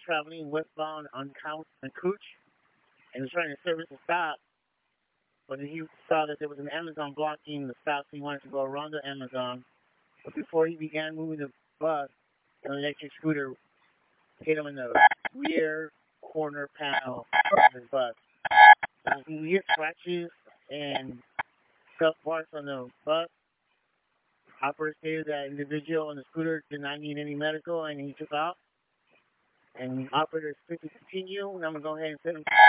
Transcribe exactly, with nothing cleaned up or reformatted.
traveling westbound on Count and Cooch, and he was trying to service a stop, but he saw that there was an Amazon blocking the stop, so he wanted to go around the Amazon. But before he began moving the bus, an electric scooter hit him in the rear corner panel of his bus. So he hit scratches and scuff marks on the bus. Operator stated that individual on the scooter did not need any medical, and he took off. And the operator is free to continue, and I'm going to go ahead and send him